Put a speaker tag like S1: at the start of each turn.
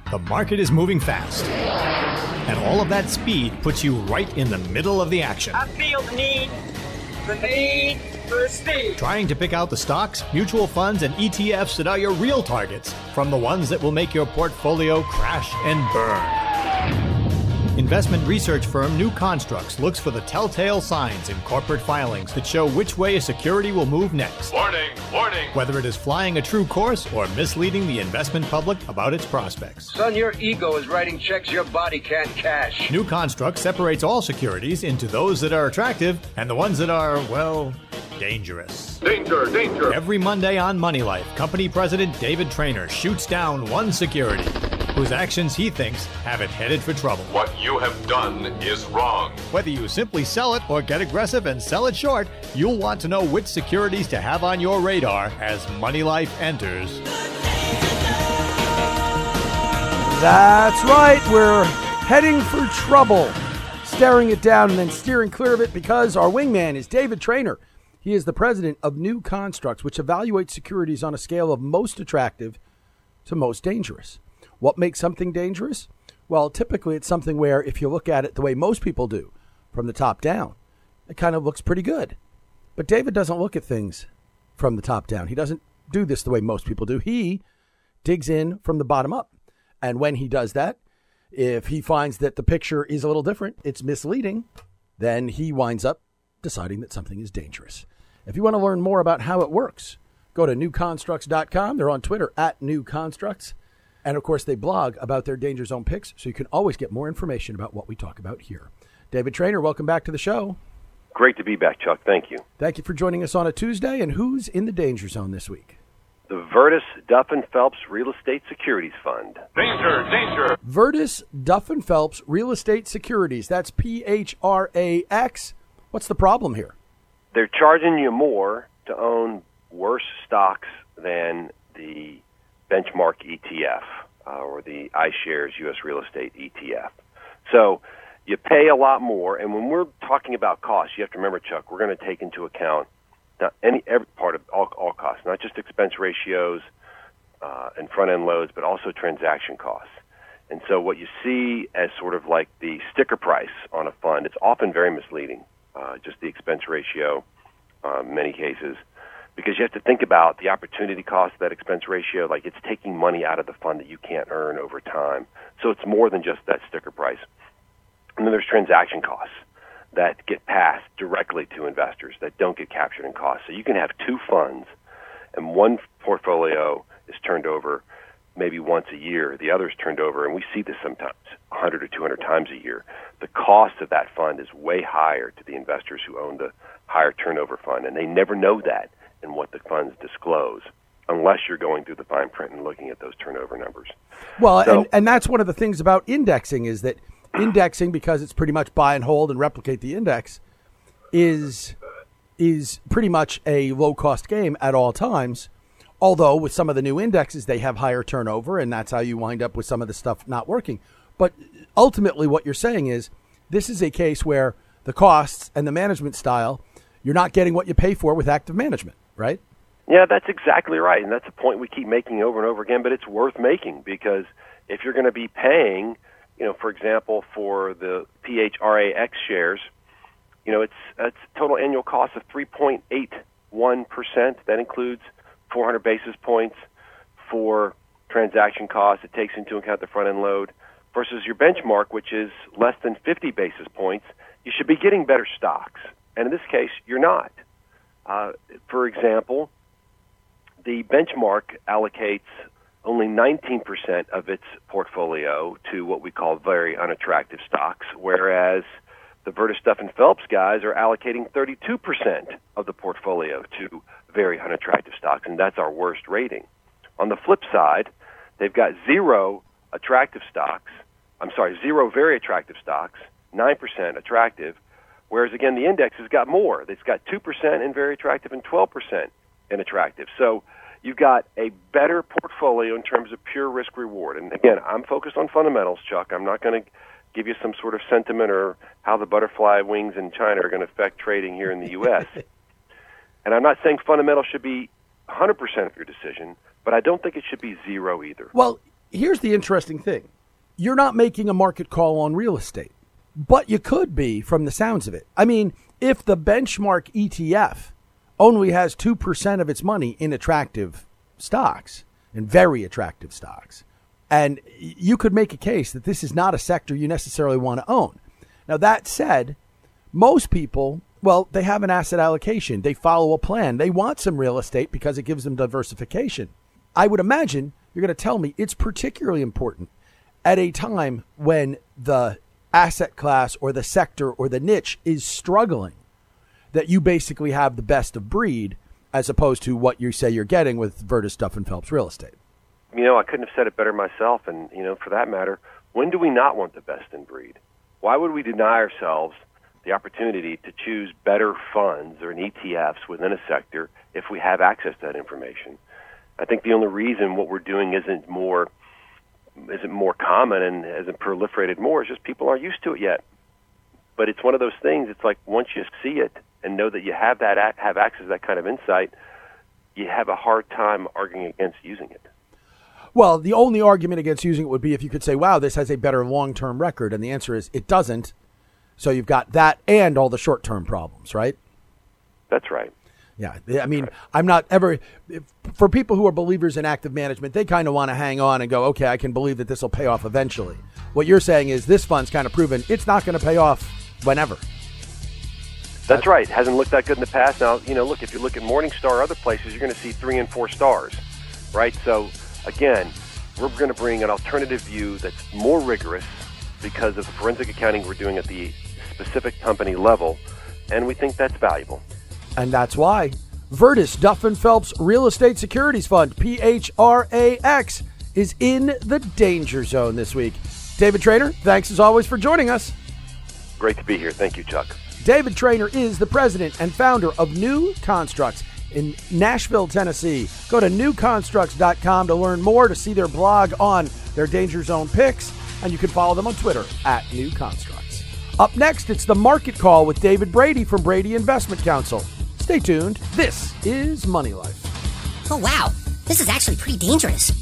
S1: The market is moving fast. And all of that speed puts you right in the middle of the action.
S2: I feel the need for speed.
S1: Trying to pick out the stocks, mutual funds, and ETFs that are your real targets from the ones that will make your portfolio crash and burn. Investment research firm New Constructs looks for the telltale signs in corporate filings that show which way a security will move next.
S3: Warning, warning.
S1: Whether it is flying a true course or misleading the investment public about its prospects.
S4: Son, your ego is writing checks your body can't cash.
S1: New Constructs separates all securities into those that are attractive and the ones that are, well, dangerous.
S3: Danger, danger.
S1: Every Monday on Money Life, company president David Traynor shoots down one security whose actions he thinks have it headed for trouble.
S3: What you have done is wrong.
S1: Whether you simply sell it or get aggressive and sell it short, you'll want to know which securities to have on your radar as Money Life enters.
S5: That's right. We're heading for trouble. Staring it down and then steering clear of it because our wingman is David Traynor. He is the president of New Constructs, which evaluates securities on a scale of most attractive to most dangerous. What makes something dangerous? Well, typically it's something where if you look at it the way most people do, from the top down, it kind of looks pretty good. But David doesn't look at things from the top down. He doesn't do this the way most people do. He digs in from the bottom up. And when he does that, if he finds that the picture is a little different, it's misleading, then he winds up deciding that something is dangerous. If you want to learn more about how it works, go to newconstructs.com. They're on Twitter at newconstructs. And, of course, they blog about their Danger Zone picks, so you can always get more information about what we talk about here. David Traynor, welcome back to the show.
S6: Great to be back, Chuck. Thank you.
S5: Thank you for joining us on a Tuesday. And who's in the Danger Zone this week?
S6: The Virtus Duff & Phelps Real Estate Securities Fund.
S3: Danger, danger.
S5: Virtus Duff & Phelps Real Estate Securities. That's PHRAX. What's the problem here?
S6: They're charging you more to own worse stocks than the benchmark ETF or the iShares U.S. Real Estate ETF. So you pay a lot more, and when we're talking about costs, you have to remember, Chuck, we're going to take into account every part of all costs, not just expense ratios and front-end loads, but also transaction costs. And so what you see as sort of like the sticker price on a fund, it's often very misleading, just the expense ratio in many cases, because you have to think about the opportunity cost of that expense ratio, like it's taking money out of the fund that you can't earn over time. So it's more than just that sticker price. And then there's transaction costs that get passed directly to investors that don't get captured in costs. So you can have two funds, and one portfolio is turned over maybe once a year. The other is turned over, and we see this sometimes 100 or 200 times a year. The cost of that fund is way higher to the investors who own the higher turnover fund, and they never know that in what the funds disclose unless you're going through the fine print and looking at those turnover numbers.
S5: Well, so, and that's one of the things about indexing is that indexing, because it's pretty much buy and hold and replicate the index, is pretty much a low-cost game at all times. Although with some of the new indexes, they have higher turnover, and that's how you wind up with some of the stuff not working. But ultimately what you're saying is this is a case where the costs and the management style, you're not getting what you pay for with active management, right?
S6: Yeah, that's exactly right. And that's a point we keep making over and over again, but it's worth making because if you're going to be paying, for example, for the PHRAX shares, it's total annual cost of 3.81%. That includes 400 basis points for transaction costs. It takes into account the front-end load versus your benchmark, which is less than 50 basis points. You should be getting better stocks. And in this case, you're not. For example, the benchmark allocates only 19% of its portfolio to what we call very unattractive stocks, whereas the Virtus Duff & Phelps guys are allocating 32% of the portfolio to very unattractive stocks, and that's our worst rating. On the flip side, they've got zero very attractive stocks, 9% attractive, whereas, again, the index has got more. It's got 2% in very attractive and 12% in attractive. So you've got a better portfolio in terms of pure risk-reward. And, again, I'm focused on fundamentals, Chuck. I'm not going to give you some sort of sentiment or how the butterfly wings in China are going to affect trading here in the U.S. And I'm not saying fundamentals should be 100% of your decision, but I don't think it should be zero either.
S5: Well, here's the interesting thing. You're not making a market call on real estate, but you could be from the sounds of it. I mean, if the benchmark ETF only has 2% of its money in attractive stocks and very attractive stocks, and you could make a case that this is not a sector you necessarily want to own. Now, that said, most people, well, they have an asset allocation. They follow a plan. They want some real estate because it gives them diversification. I would imagine you're going to tell me it's particularly important at a time when the asset class or the sector or the niche is struggling, that you basically have the best of breed as opposed to what you say you're getting with Virtus Duff & Phelps Real Estate.
S6: I couldn't have said it better myself. And, for that matter, when do we not want the best in breed? Why would we deny ourselves the opportunity to choose better funds or ETFs within a sector if we have access to that information? I think the only reason what we're doing isn't more common and hasn't proliferated more is just people aren't used to it yet. But it's one of those things. It's like once you see it and know that you have access to that kind of insight, you have a hard time arguing against using it.
S5: Well, the only argument against using it would be if you could say, wow, this has a better long-term record. And the answer is it doesn't. So you've got that and all the short-term problems, right?
S6: That's right.
S5: Yeah. I mean, I'm not ever, for people who are believers in active management, they kind of want to hang on and go, okay, I can believe that this will pay off eventually. What you're saying is this fund's kind of proven it's not going to pay off whenever.
S6: That's right. It hasn't looked that good in the past. Now, look, if you look at Morningstar or other places, you're going to see 3 and 4 stars, right? So, again, we're going to bring an alternative view that's more rigorous because of the forensic accounting we're doing at the specific company level, and we think that's valuable. And
S5: that's why Virtus Duff & Phelps Real Estate Securities Fund, PHRAX, is in the danger zone this week. David Traynor, thanks as always for joining us.
S6: Great to be here. Thank you, Chuck.
S5: David Traynor is the president and founder of New Constructs in Nashville, Tennessee. Go to newconstructs.com to learn more, to see their blog on their Danger Zone picks, and you can follow them on Twitter at New Constructs. Up next, it's the Market Call with David Brady from Brady Investment Counsel. Stay tuned. This is Money Life.
S7: Oh, wow. This is actually pretty dangerous.